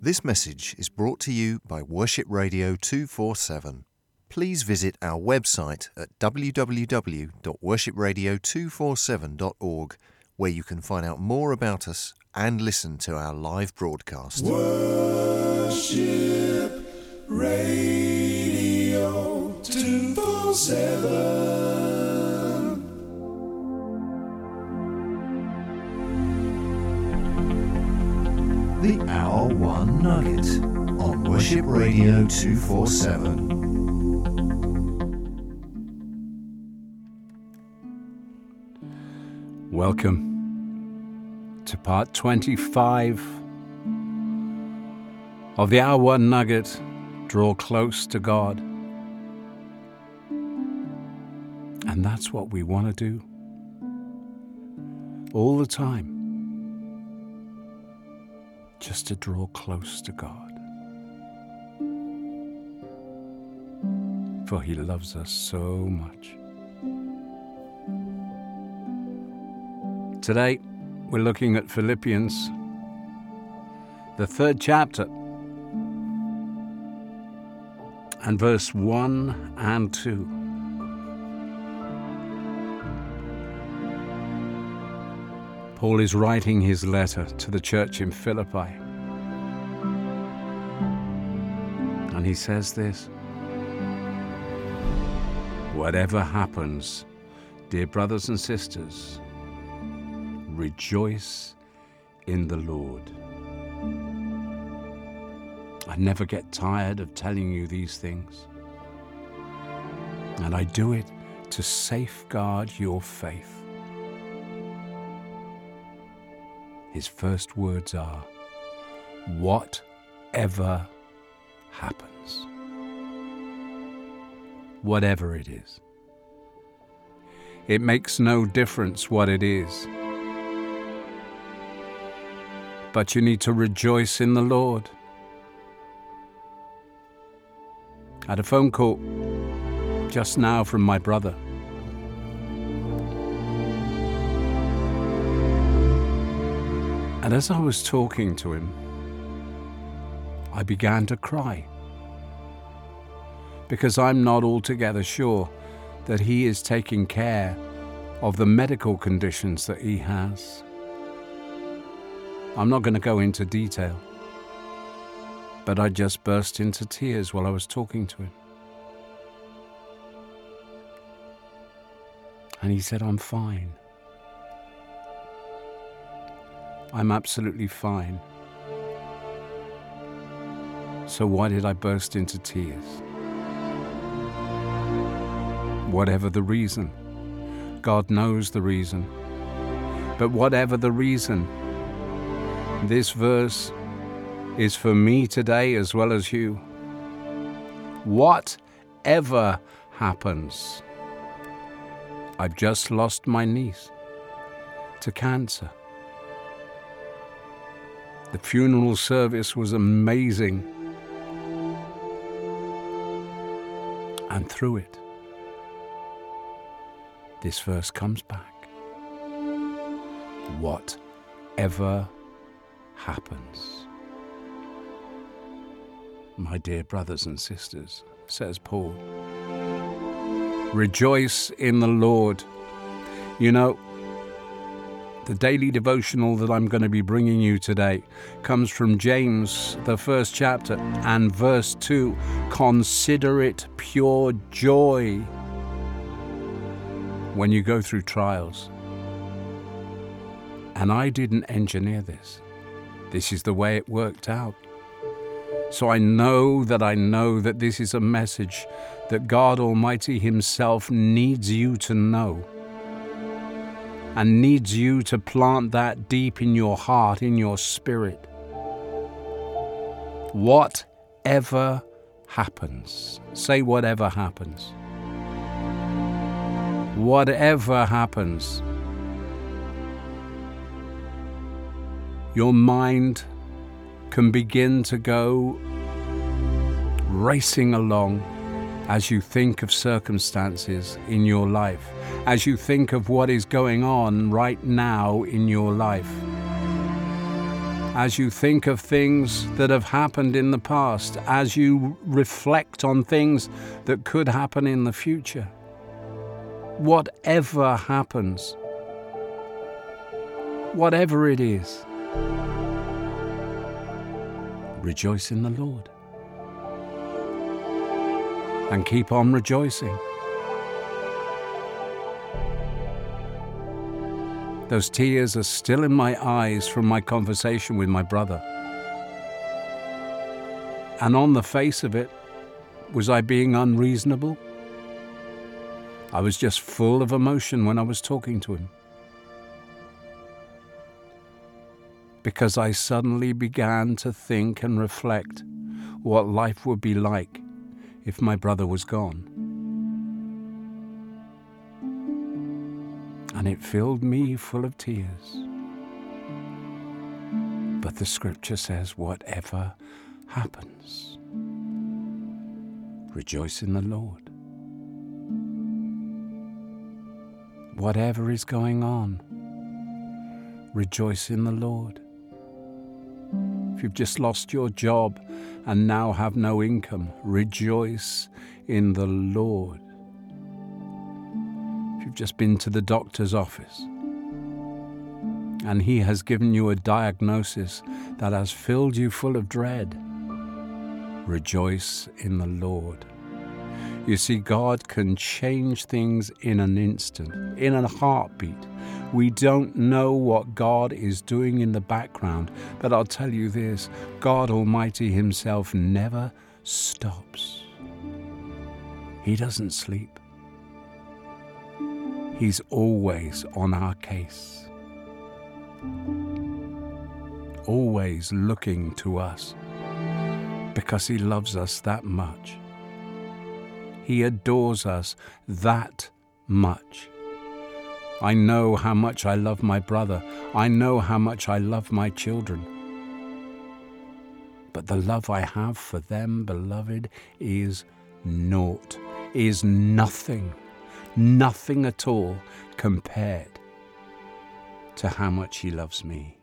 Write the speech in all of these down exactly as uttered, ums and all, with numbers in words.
This message is brought to you by Worship Radio two forty-seven. Please visit our website at w w w dot worship radio two forty-seven dot org, where you can find out more about us and listen to our live broadcast. Worship Radio two forty-seven. The Hour One Nugget on Worship Radio two forty-seven. Welcome to part twenty-five of the Hour One Nugget, Draw Close to God. And that's what we want to do all the time. Just to draw close to God. For He loves us so much. Today, we're looking at Philippians, the third chapter, and verse one and two. Paul is writing his letter to the church in Philippi. And he says this: whatever happens, dear brothers and sisters, rejoice in the Lord. I never get tired of telling you these things. And I do it to safeguard your faith. His first words are, whatever happens. Whatever it is. It makes no difference what it is. But you need to rejoice in the Lord. I had a phone call just now from my brother. And as I was talking to him, I began to cry, because I'm not altogether sure that he is taking care of the medical conditions that he has. I'm not going to go into detail, but I just burst into tears while I was talking to him. And he said, I'm fine. I'm absolutely fine. So why did I burst into tears? Whatever the reason, God knows the reason. But whatever the reason, this verse is for me today as well as you. Whatever happens, I've just lost my niece to cancer. The funeral service was amazing. And through it, this verse comes back. Whatever happens. My dear brothers and sisters, says Paul, rejoice in the Lord. You know, the daily devotional that I'm going to be bringing you today comes from James, the first chapter, and verse two. Consider it pure joy when you go through trials. And I didn't engineer this. This is the way it worked out. So I know that I know that this is a message that God Almighty Himself needs you to know. And needs you to plant that deep in your heart, in your spirit. Whatever happens. Say whatever happens. Whatever happens. Your mind can begin to go racing along as you think of circumstances in your life, as you think of what is going on right now in your life. as you think of things that have happened in the past, as you reflect on things that could happen in the future, whatever happens, whatever it is, rejoice in the Lord and keep on rejoicing. Those tears are still in my eyes from my conversation with my brother. And on the face of it, was I being unreasonable? I was just full of emotion when I was talking to him. Because I suddenly began to think and reflect what life would be like if my brother was gone. And it filled me full of tears. But the scripture says, whatever happens, rejoice in the Lord. Whatever is going on, rejoice in the Lord. If you've just lost your job and now have no income, rejoice in the Lord. If you've just been to the doctor's office and he has given you a diagnosis that has filled you full of dread, rejoice in the Lord. You see, God can change things in an instant, in a heartbeat. We don't know what God is doing in the background, but I'll tell you this, God Almighty himself never stops. He doesn't sleep. He's always on our case, always looking to us because he loves us that much. He adores us that much. I know how much I love my brother. I know how much I love my children. But the love I have for them, beloved, is naught, is nothing, nothing at all compared to how much he loves me.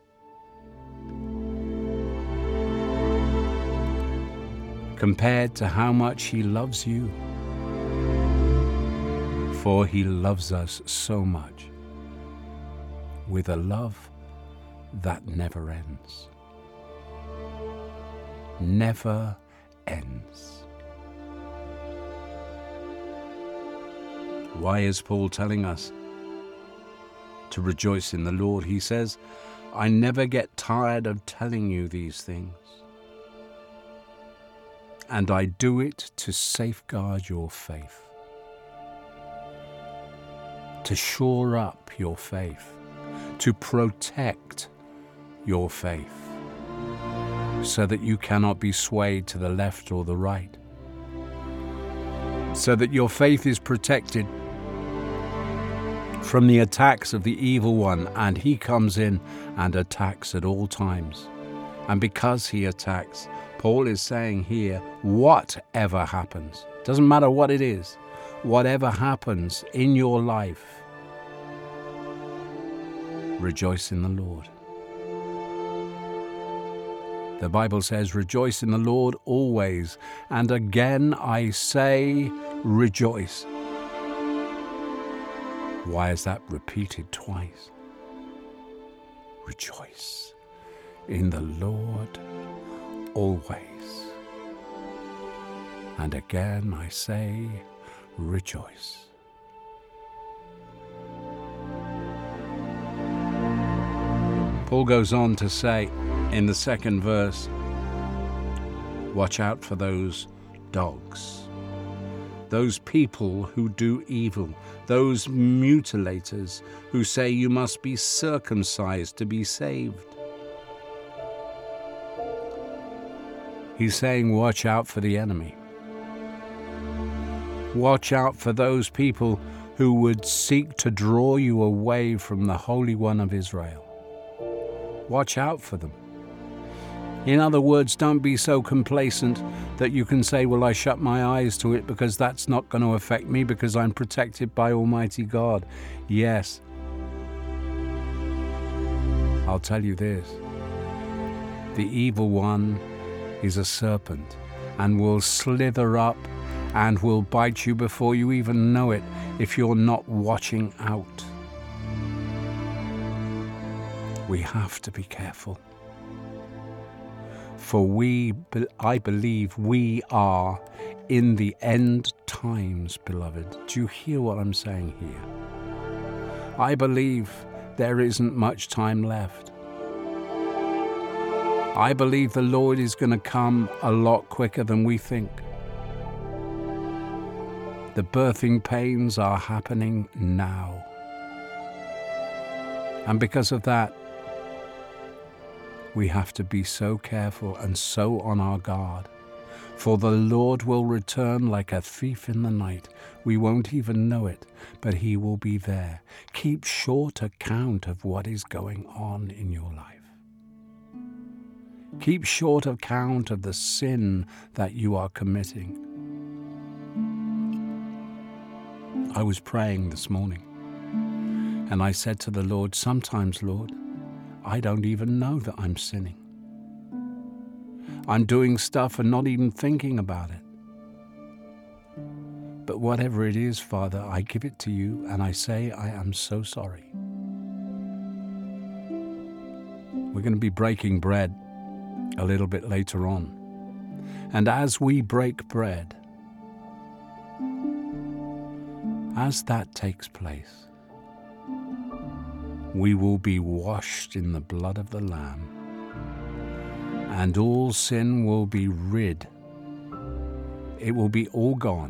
Compared to how much he loves you. For he loves us so much, with a love that never ends. Never ends. Why is Paul telling us to rejoice in the Lord? He says, I never get tired of telling you these things. And I do it to safeguard your faith, to shore up your faith, to protect your faith, so that you cannot be swayed to the left or the right, so that your faith is protected from the attacks of the evil one, and he comes in and attacks at all times. And because he attacks, Paul is saying here, whatever happens, doesn't matter what it is, whatever happens in your life, rejoice in the Lord. The Bible says, rejoice in the Lord always. And again I say, rejoice. Why is that repeated twice? Rejoice in the Lord always. And again I say, rejoice. Paul goes on to say in the second verse, watch out for those dogs, those people who do evil, those mutilators who say you must be circumcised to be saved. He's saying, watch out for the enemy. Watch out for those people who would seek to draw you away from the Holy One of Israel. Watch out for them. In other words, don't be so complacent that you can say, well, I shut my eyes to it because that's not going to affect me because I'm protected by Almighty God. Yes. I'll tell you this. The evil one is a serpent and will slither up and will bite you before you even know it if you're not watching out. We have to be careful. For we, I believe we are in the end times, beloved. Do you hear what I'm saying here? I believe there isn't much time left. I believe the Lord is going to come a lot quicker than we think. The birthing pains are happening now. And because of that, we have to be so careful and so on our guard. For the Lord will return like a thief in the night. We won't even know it, but he will be there. Keep short account of what is going on in your life. Keep short account of the sin that you are committing. I was praying this morning, and I said to the Lord, sometimes, Lord, I don't even know that I'm sinning. I'm doing stuff and not even thinking about it. But whatever it is, Father, I give it to you and I say I am so sorry. We're going to be breaking bread a little bit later on. And as we break bread, as that takes place, we will be washed in the blood of the Lamb, and all sin will be rid. It will be all gone.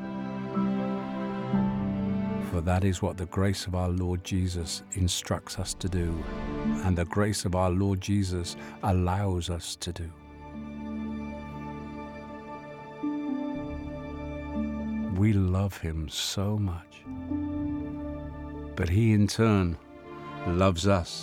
For that is what the grace of our Lord Jesus instructs us to do, and the grace of our Lord Jesus allows us to do. We love him so much, but he in turn loves us.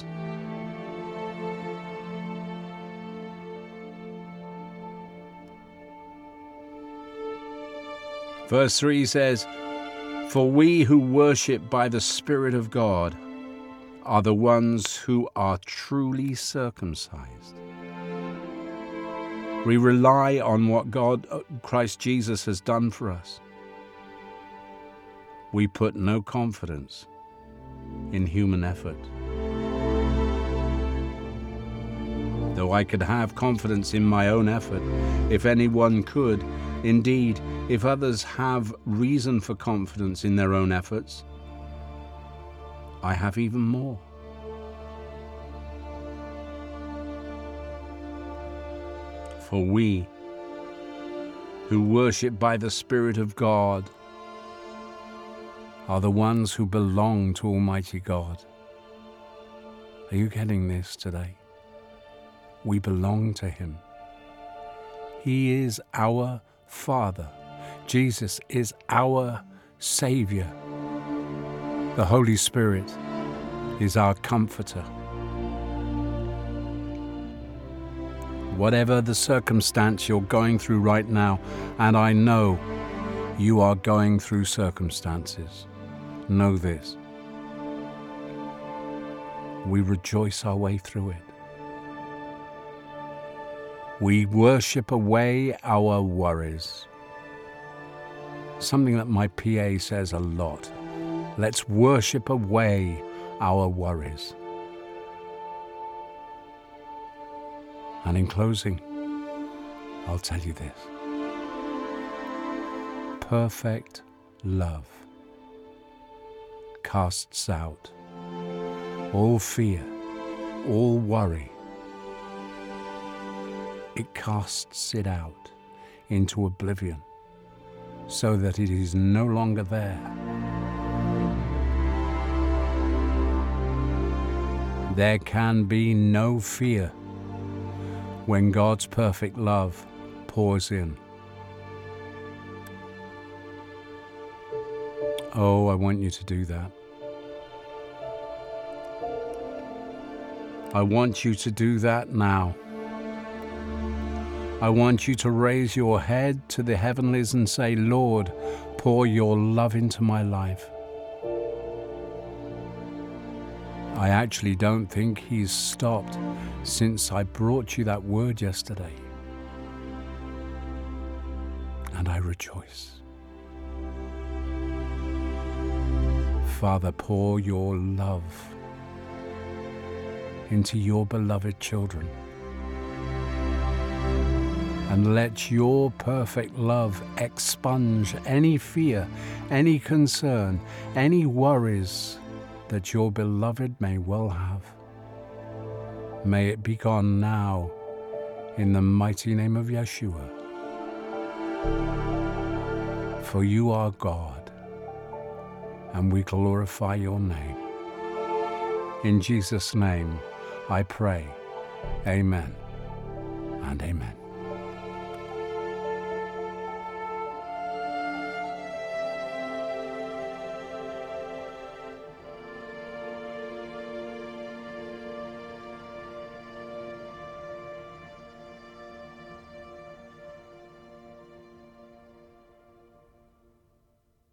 Verse three says, "For we who worship by the Spirit of God are the ones who are truly circumcised." We rely on what God, Christ Jesus, has done for us. We put no confidence in human effort. Though I could have confidence in my own effort, if anyone could, indeed, if others have reason for confidence in their own efforts, I have even more. For we who worship by the Spirit of God are the ones who belong to Almighty God. Are you getting this today? We belong to him. He is our Father. Jesus is our Savior. The Holy Spirit is our Comforter. Whatever the circumstance you're going through right now, and I know you are going through circumstances, know this: we rejoice our way through it. We worship away our worries. Something that my P A says a lot. Let's worship away our worries. And in closing, I'll tell you this: perfect love casts out all fear, all worry. It casts it out into oblivion so that it is no longer there. There can be no fear when God's perfect love pours in. Oh, I want you to do that. I want you to do that now. I want you to raise your head to the heavenlies and say, Lord, pour your love into my life. I actually don't think he's stopped since I brought you that word yesterday. And I rejoice. Father, pour your love into your beloved children. And let your perfect love expunge any fear, any concern, any worries that your beloved may well have. May it be gone now, in the mighty name of Yeshua. For you are God, and we glorify your name. In Jesus' name I pray. Amen and amen.